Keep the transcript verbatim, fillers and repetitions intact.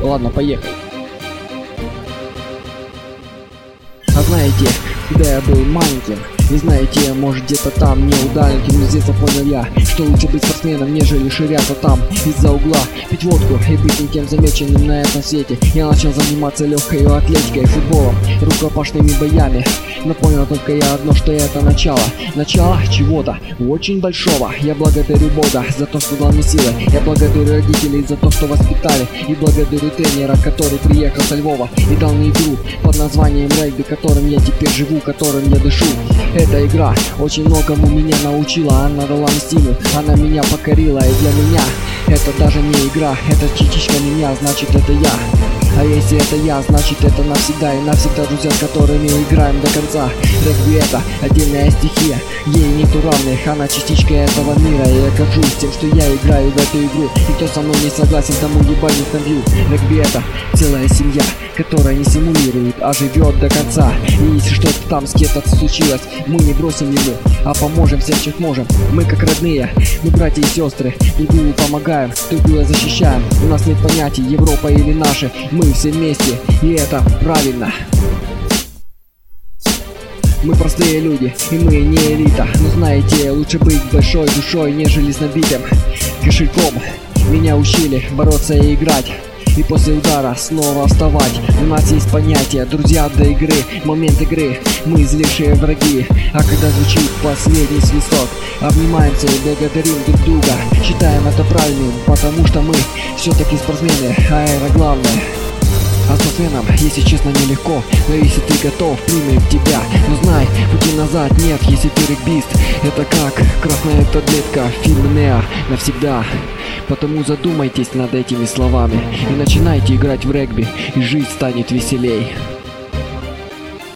Ладно, поехали. А знаете, когда я был маленьким, и знаете, может где-то там, не удаленьким, но с детства понял я, что лучше быть спортсменом, нежели ширяться там из-за угла, пить водку и быть никем замеченным на этом свете. Я начал заниматься легкой атлетикой, футболом, рукопашными боями. Но понял только я одно, что это начало. Начало чего-то очень большого. Я благодарю Бога за то, что дал мне силы. Я благодарю родителей за то, что воспитали. И благодарю тренера, который приехал со Львова и дал мне игру под названием регби, которым я теперь живу, которым я дышу. Эта игра очень многому меня научила. Она дала мне силу, она меня покорила. И для меня это даже не игра, это частичка меня, значит это я. А если это я, значит это навсегда и навсегда друзья, с которыми играем до конца. Регби — это отдельная стихия, ей нету равных, она частичка этого мира. И я горжусь тем, что я играю в эту игру, и кто со мной не согласен, тому ебальник набью. Регби — это целая семья, которая не симулирует, а живет до конца. И если что-то там с кем-то случилось, мы не бросим ему, а поможем всем, чем сможем. Мы как родные, мы братья и сестры, друг другу помогаем, друг друга защищаем. У нас нет понятий Европа или наши, мы все вместе, и это правильно. Мы простые люди, и мы не элита. Но знаете, лучше быть большой душой, нежели с набитым кошельком. Меня учили бороться и играть, и после удара снова вставать. У нас есть понятие друзья до игры, момент игры, мы злейшие враги. А когда звучит последний свисток, обнимаемся и благодарим друг друга. Считаем это правильным, потому что мы все-таки спортсмены, а это главное. А спортсменам, если честно, нелегко, но если ты готов, примем тебя. Но знай, пути назад нет, если ты регбист. Это как красная таблетка, фильм Нео навсегда. Потому задумайтесь над этими словами и начинайте играть в регби, и жизнь станет веселей.